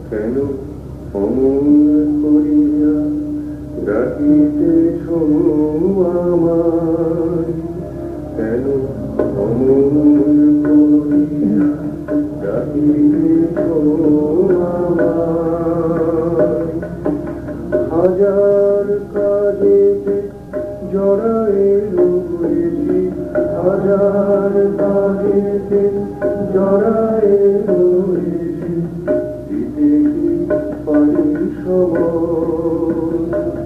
কেন অমন করিয়া ডাকিতেছ আমায়, কেন অমন করিয়া ডাকিতেছ আমায়। হাজার কাজেতে জড়ায়ে রয়েছি, হাজার কাজেতে জড়ায়ে রয়েছি, দিতে কি পারি সময়।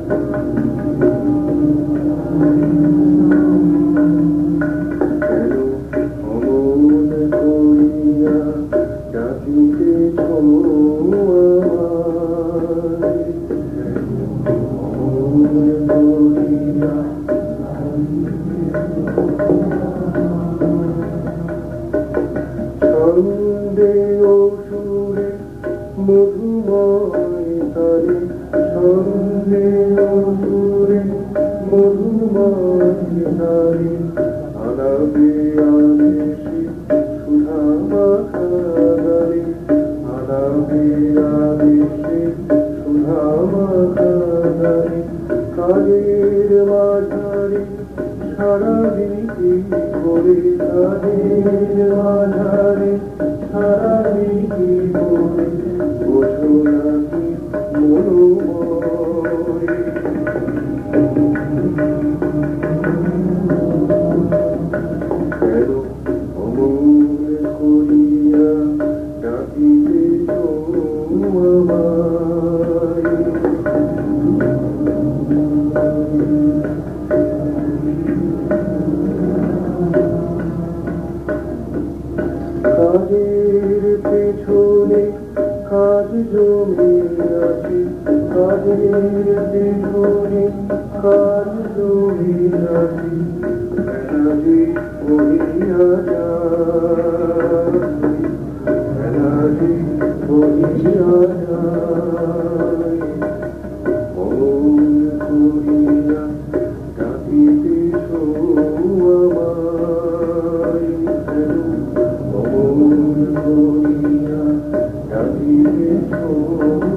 কেন অমন করিয়া ডাকিতেছ আমায়, ছন্দে ও সুরে মধুময় তারে, ছন্দে ও সুরে মধুময় তারে, আলাপে আদেশে সুধা মাখা গানে, আলাপে আদেশে সুধা মাখা গানে, কাজের মাঝারে সারা দিকে করে, কাজের মাঝারে সারা দিকে করে, বোঝো নাকি মনোময়। কেন অমন করিয়া ডাকিতেছ আমায়। কাজের পেছনে কাজ জমে আছে, কাজের পেছনে কাজ জমে আছে, বেলা যে বহিয়া যায়, বেলা যে বহিয়া যায়। অমন করিয়া ডাকিতেছ আমায়, অমন করিয়া ডাকিতেছ